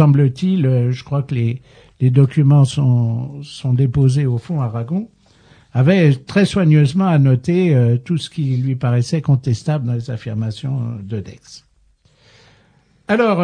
semble-t-il, je crois que les documents sont déposés au fond. Aragon avait très soigneusement annoté tout ce qui lui paraissait contestable dans les affirmations de Dex. Alors,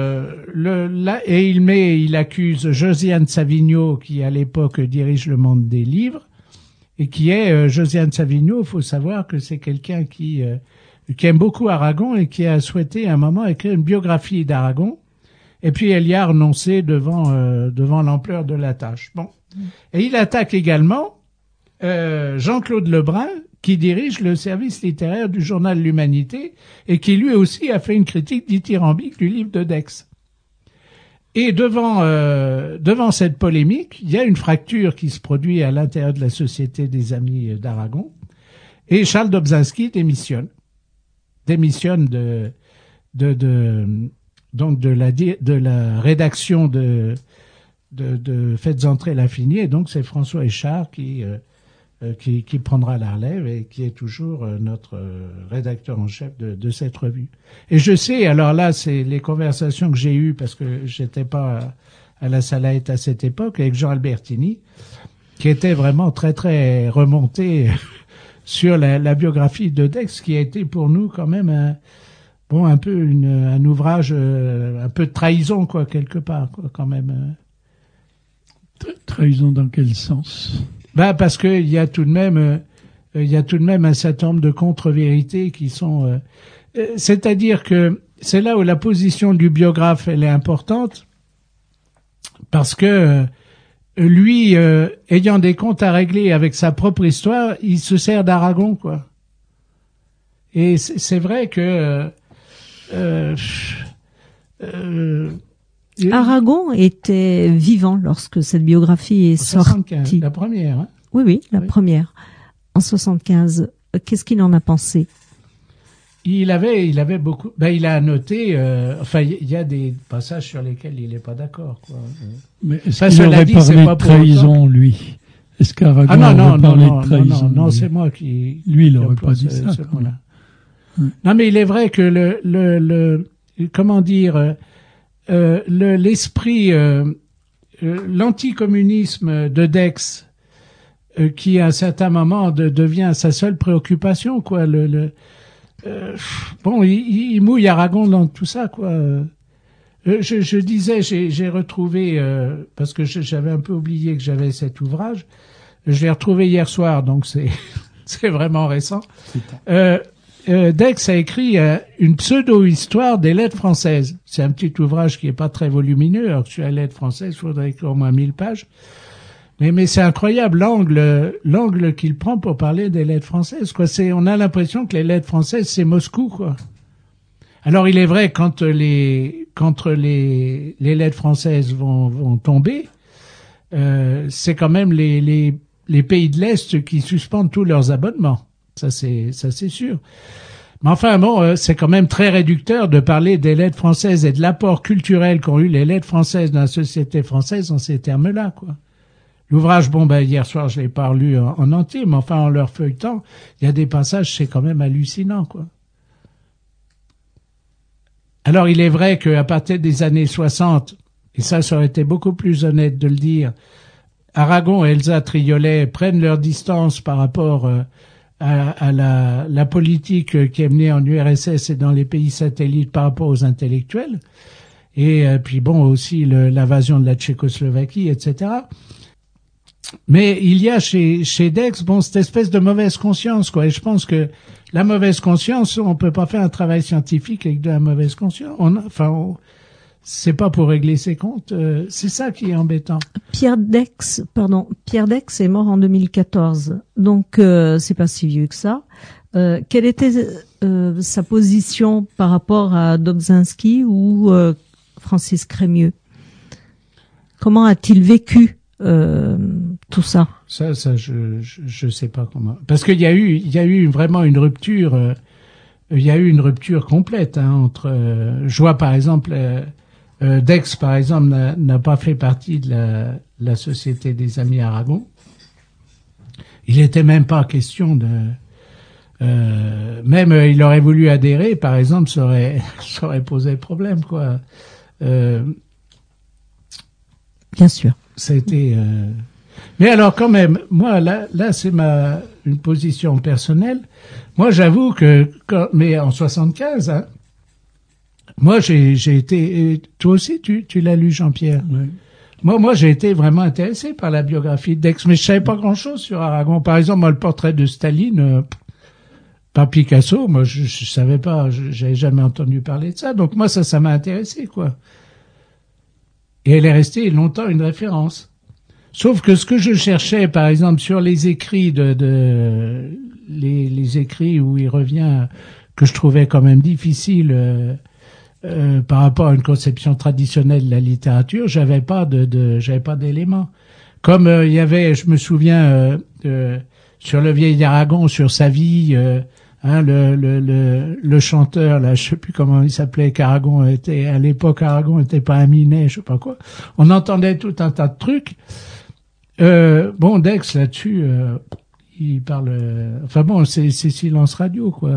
il accuse Josiane Savigno, qui à l'époque dirige Le Monde des Livres, et qui est Josiane Savigno. Il faut savoir que c'est quelqu'un qui aime beaucoup Aragon et qui a souhaité à un moment écrire une biographie d'Aragon. Et puis elle y a renoncé devant l'ampleur de la tâche. Bon, et il attaque également Jean-Claude Lebrun, qui dirige le service littéraire du journal L'Humanité et qui lui aussi a fait une critique dithyrambique du livre de Dex. Et devant cette polémique, il y a une fracture qui se produit à l'intérieur de la Société des Amis d'Aragon, et Charles Dobzhansky démissionne de la rédaction de Faites entrer l'infini, et donc c'est François Échard qui prendra la relève et qui est toujours notre rédacteur en chef de cette revue. Et je sais, alors là, c'est les conversations que j'ai eues, parce que j'étais pas à la Salette à cette époque, avec Jean Albertini, qui était vraiment très très remonté sur la biographie de Dex, qui a été pour nous quand même un peu un ouvrage, un peu de trahison, quoi, quelque part, quoi, quand même. Trahison dans quel sens? Parce que il y a tout de même un certain nombre de contre-vérités qui sont, c'est-à-dire que c'est là où la position du biographe elle est importante, parce que lui, ayant des comptes à régler avec sa propre histoire, il se sert d'Aragon, quoi. Et c'est vrai que Aragon était vivant lorsque cette biographie est sortie. La première. Hein. Oui, la première. En 75. Qu'est-ce qu'il en a pensé? Il avait beaucoup. Il a noté. Il y a des passages sur lesquels il n'est pas d'accord, quoi. Mais est-ce qu'il aurait parlé de trahison, lui? Est-ce qu'Aragon aurait parlé de trahison? Non, c'est moi qui. Lui, il n'aurait pas dit ça. Non, mais il est vrai que comment dire, l'esprit, l'anticommunisme de Dex, qui à un certain moment devient sa seule préoccupation, quoi. Il mouille Aragon dans tout ça, quoi. Je disais, j'ai retrouvé, parce que j'avais un peu oublié que j'avais cet ouvrage, je l'ai retrouvé hier soir, donc c'est vraiment récent. Dex a écrit une pseudo-histoire des lettres françaises. C'est un petit ouvrage qui est pas très volumineux, alors que sur les lettres françaises, il faudrait écrire au moins 1000 pages. Mais c'est incroyable l'angle qu'il prend pour parler des lettres françaises, quoi. On a l'impression que les lettres françaises, c'est Moscou, quoi. Alors il est vrai, quand les lettres françaises vont tomber, c'est quand même les pays de l'Est qui suspendent tous leurs abonnements. Ça c'est sûr. Mais enfin bon, c'est quand même très réducteur de parler des lettres françaises et de l'apport culturel qu'ont eu les lettres françaises dans la société française en ces termes-là, quoi. L'ouvrage, hier soir je l'ai pas relu en entier, mais enfin en leur feuilletant, il y a des passages, c'est quand même hallucinant, quoi. Alors il est vrai qu'à partir des années 60, et ça aurait été beaucoup plus honnête de le dire, Aragon et Elsa Triolet prennent leur distance par rapport à la politique qui est menée en URSS et dans les pays satellites par rapport aux intellectuels, et puis aussi l'invasion de la Tchécoslovaquie, etc. Mais il y a chez Dex, cette espèce de mauvaise conscience, quoi. Et je pense que la mauvaise conscience, on peut pas faire un travail scientifique avec de la mauvaise conscience. C'est pas pour régler ses comptes. C'est ça qui est embêtant. Pierre Dex est mort en 2014. Donc, c'est pas si vieux que ça. Quelle était sa position par rapport à Dobzhansky ou Francis Crémieux? Comment a-t-il vécu tout ça? Ça, je sais pas comment. Parce qu'il y a eu vraiment une rupture. Il y a eu une rupture complète entre. Je vois par exemple Dex, par exemple, n'a pas fait partie de la Société des Amis Aragon. Il était même pas question de. Même il aurait voulu adhérer, par exemple, ça aurait posé problème, quoi. Bien sûr. Ça a été. Mais alors quand même, moi là c'est une position personnelle. Moi j'avoue que mais en 75 hein. Moi j'ai été toi aussi tu l'as lu Jean-Pierre. Oui. Moi j'ai été vraiment intéressé par la biographie d'Aix, mais je savais pas grand-chose sur Aragon. Par exemple, moi le portrait de Staline par Picasso, moi je savais pas, j'avais jamais entendu parler de ça. Donc moi ça m'a intéressé quoi. Et elle est restée longtemps une référence. Sauf que ce que je cherchais, par exemple, sur les écrits les écrits où il revient, que je trouvais quand même difficile par rapport à une conception traditionnelle de la littérature, j'avais pas d'éléments. Comme il y avait, je me souviens sur le vieil Aragon, sur sa vie, le chanteur là, je sais plus comment il s'appelait, qu'Aragon était à l'époque, Aragon était pas un Minet, je sais pas quoi. On entendait tout un tas de trucs. Bon, Dex là-dessus, il parle. Enfin bon, c'est silence radio quoi.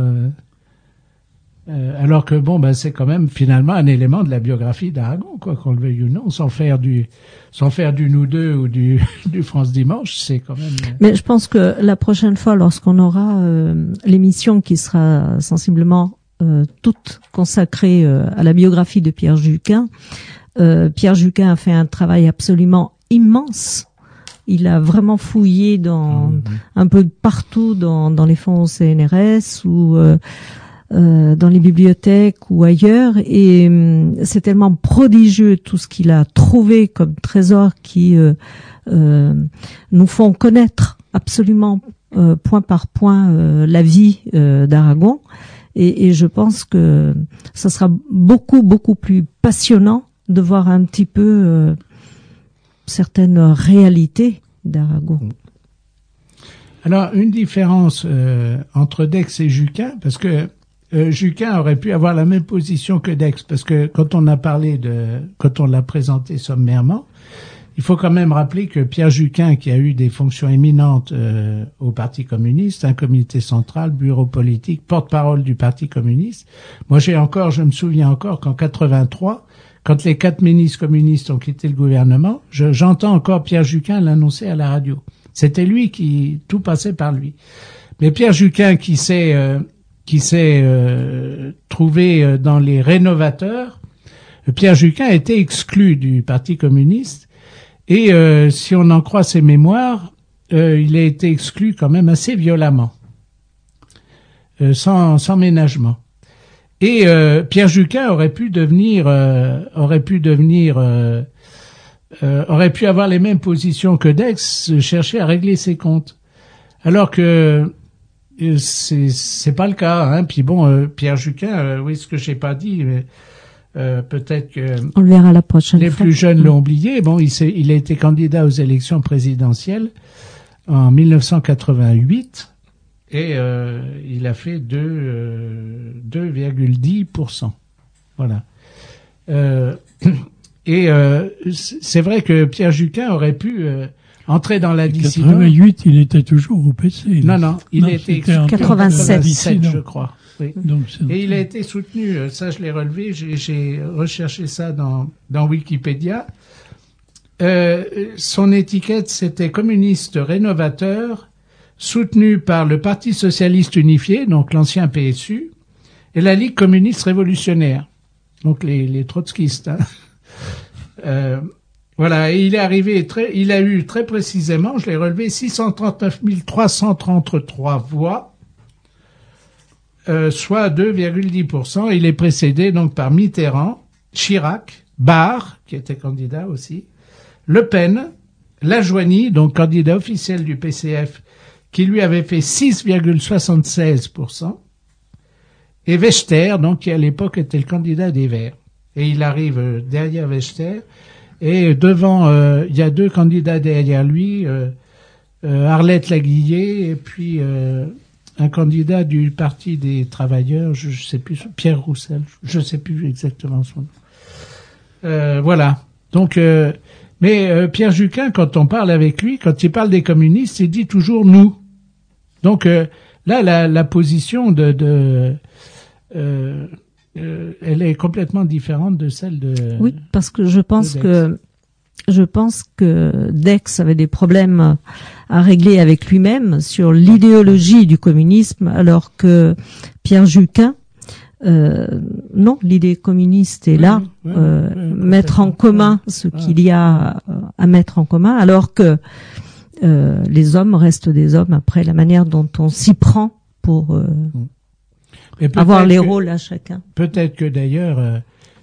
Alors que bon, c'est quand même finalement un élément de la biographie d'Aragon quoi, qu'on le veuille ou non, sans faire du Nous Deux ou du France Dimanche, c'est quand même. Mais je pense que la prochaine fois, lorsqu'on aura l'émission qui sera sensiblement toute consacrée à la biographie de Pierre Juquin, Pierre Juquin a fait un travail absolument immense. Il a vraiment fouillé un peu partout dans les fonds CNRS ou dans les bibliothèques ou ailleurs, et c'est tellement prodigieux tout ce qu'il a trouvé comme trésors qui nous font connaître absolument point par point la vie d'Aragon, et je pense que ça sera beaucoup plus passionnant de voir un petit peu certaines réalités d'Aragon. Alors, une différence entre Dex et Juquin, parce que Juquin aurait pu avoir la même position que Dex, parce que quand on l'a présenté sommairement, il faut quand même rappeler que Pierre Juquin, qui a eu des fonctions éminentes au Parti communiste, un comité central, bureau politique, porte-parole du Parti communiste. Moi, je me souviens encore qu'en 83, quand les 4 ministres communistes ont quitté le gouvernement, j'entends encore Pierre Juquin l'annoncer à la radio. C'était lui tout passait par lui. Mais Pierre Juquin qui s'est trouvé dans les rénovateurs, Pierre Juquin a été exclu du Parti communiste, et si on en croit ses mémoires, il a été exclu quand même assez violemment, sans ménagement. Et Pierre Juquin aurait pu avoir les mêmes positions que Dex, chercher à régler ses comptes, alors que c'est pas le cas, hein. Puis bon, Pierre Juquin, oui, ce que j'ai pas dit, mais peut-être que on le verra la prochaine fois. Les plus jeunes l'ont oublié. Bon, il a été candidat aux élections présidentielles en 1988 et il a fait 2,10%. Voilà. C'est vrai que Pierre Juquin aurait pu entrer dans la dissidence. En 88, il était toujours au PC. Non, il était en 87, je crois. Oui. Donc, et il a été soutenu, ça je l'ai relevé, j'ai recherché ça dans Wikipédia. Son étiquette, c'était communiste rénovateur, soutenu par le Parti socialiste unifié, donc l'ancien PSU, et la Ligue communiste révolutionnaire, donc les trotskistes. Hein. Voilà, et il a eu très précisément, je l'ai relevé, 639 333 voix, soit 2,10%. Il est précédé donc par Mitterrand, Chirac, Barre, qui était candidat aussi, Le Pen, Lajoigny, donc candidat officiel du PCF, qui lui avait fait 6,76%, et Wechter, donc qui à l'époque était le candidat des Verts. Et il arrive derrière Wechter, et devant, il y a 2 candidats derrière lui, Arlette Laguillet, et puis un candidat du Parti des Travailleurs, je sais plus, Pierre Roussel, je sais plus exactement son nom. Voilà. Donc, mais Pierre Juquin, quand on parle avec lui, quand il parle des communistes, il dit toujours nous. Donc là, la position elle est complètement différente de celle de. Oui, parce que je pense que je pense que Dex avait des problèmes à régler avec lui-même sur l'idéologie du communisme, alors que Pierre Juquin, non, l'idée communiste est là, mettre en commun ce qu'il y a à mettre en commun, alors que les hommes restent des hommes après la manière dont on s'y prend pour avoir les rôles à chacun. Peut-être que d'ailleurs,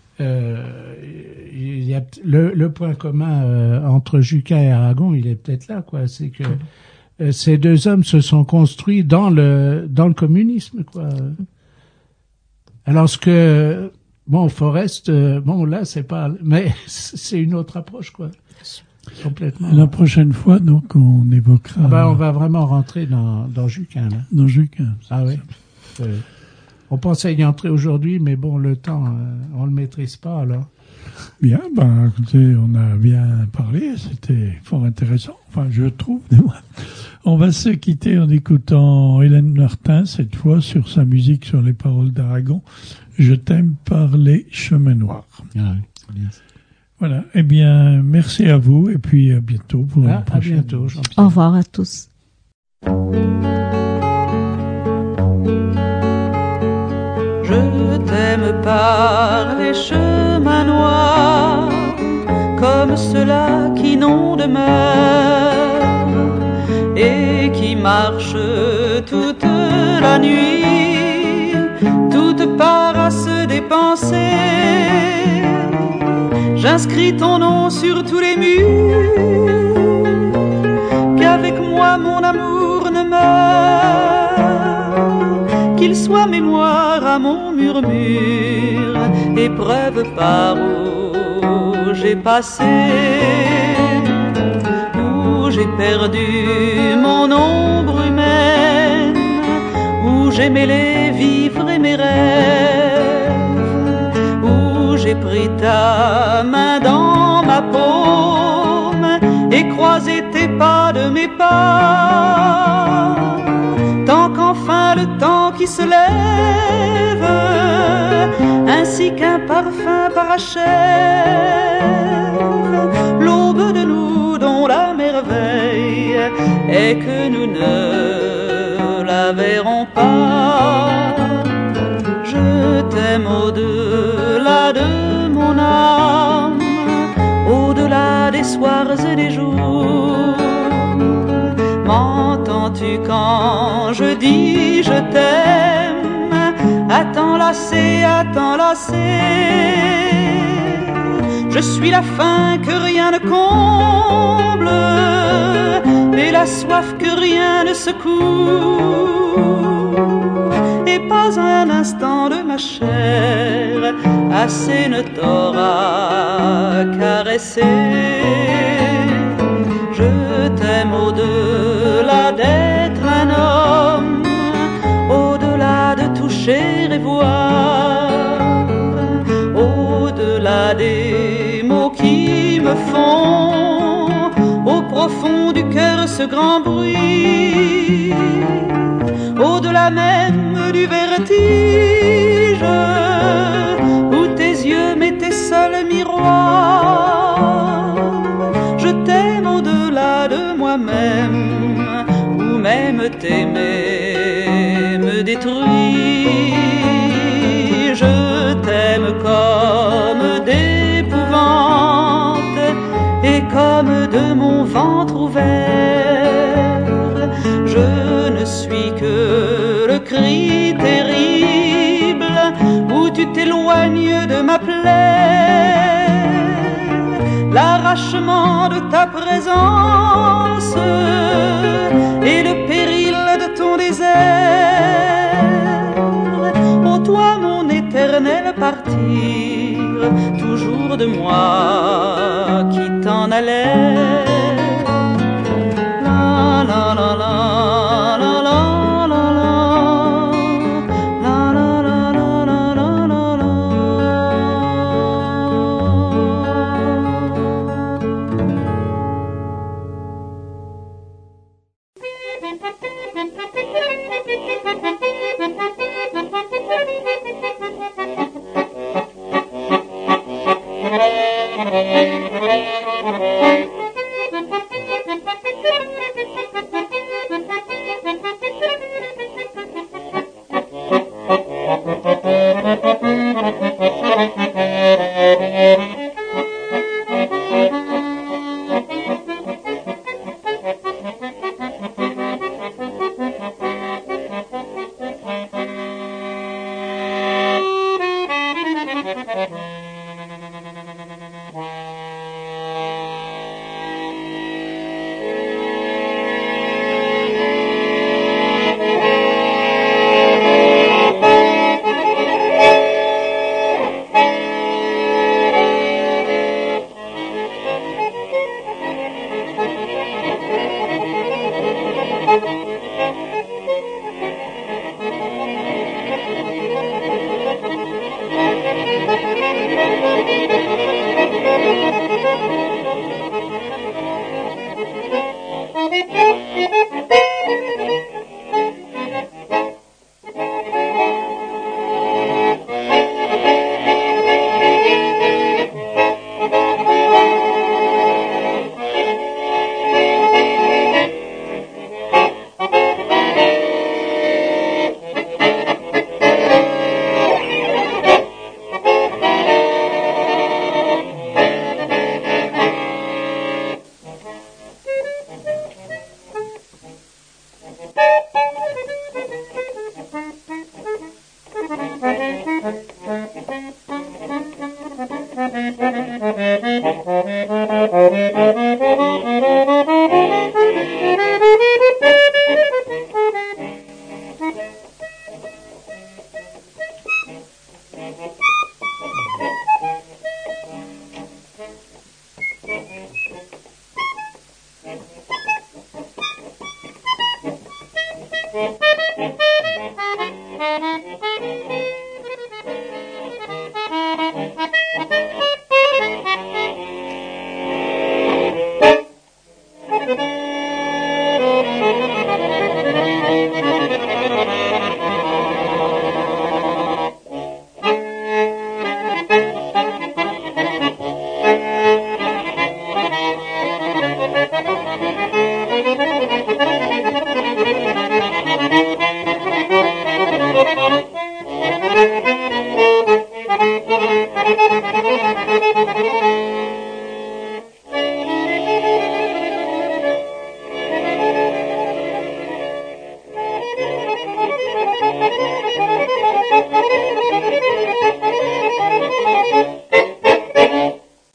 il y a le point commun entre Juquin et Aragon, il est peut-être là, quoi. C'est que ces deux hommes se sont construits dans le communisme, quoi. Alors Forest, là c'est pas, mais c'est une autre approche, quoi. Complètement. La prochaine fois, donc, on évoquera. On va vraiment rentrer dans Juquin, là. Dans Juquin. Ah oui. On pensait y entrer aujourd'hui, mais le temps, on le maîtrise pas, alors. Bien, écoutez, on a bien parlé, c'était fort intéressant, enfin, je trouve, On va se quitter en écoutant Hélène Martin, cette fois, sur sa musique, sur les paroles d'Aragon, Je t'aime par les chemins noirs. Ah oui, c'est bien. Voilà, eh bien, merci à vous, et puis à bientôt pour une prochaine. À bientôt, Jean-Pierre. Au revoir à tous. Je t'aime par les chemins noirs, comme ceux-là qui n'ont de meurtre et qui marchent toute la nuit, toute part à se dépenser. J'inscris ton nom sur tous les murs, qu'avec moi mon amour ne meurt, qu'il soit mémoire à mon murmure, épreuve par où j'ai passé, où j'ai perdu mon ombre humaine, où j'ai mêlé vivre et mes rêves, où j'ai pris ta main dans ma paume et croisé tes pas de mes pas, tant qu'enfin le temps qui se lève, ainsi qu'un parfum parachève l'aube de nous dont la merveille est que nous ne la verrons pas. Je t'aime au-delà de mon âme, au-delà des soirs et des jours. M'entends-tu quand je dis je t'aime? Attends lassé, attends lassé. Je suis la faim que rien ne comble et la soif que rien ne secoue. Et pas un instant de ma chair assez ne t'aura caressé. Je t'aime au-delà d'être un homme, au-delà de toucher et voir, au-delà des mots qui me font au profond du cœur ce grand bruit, au-delà même du vertige où tes yeux m'étaient seul miroir. Je t'aime au-delà de moi-même, où même t'aimer me détruit. Je t'aime comme d'épouvante et comme de mon ventre ouvert. Je ne suis que le cri terrible où tu t'éloignes de ma plaie, l'arrachement de ta présence et le péril de ton désert. Ô toi mon éternel partir, toujours de moi qui t'en allais. La la la la.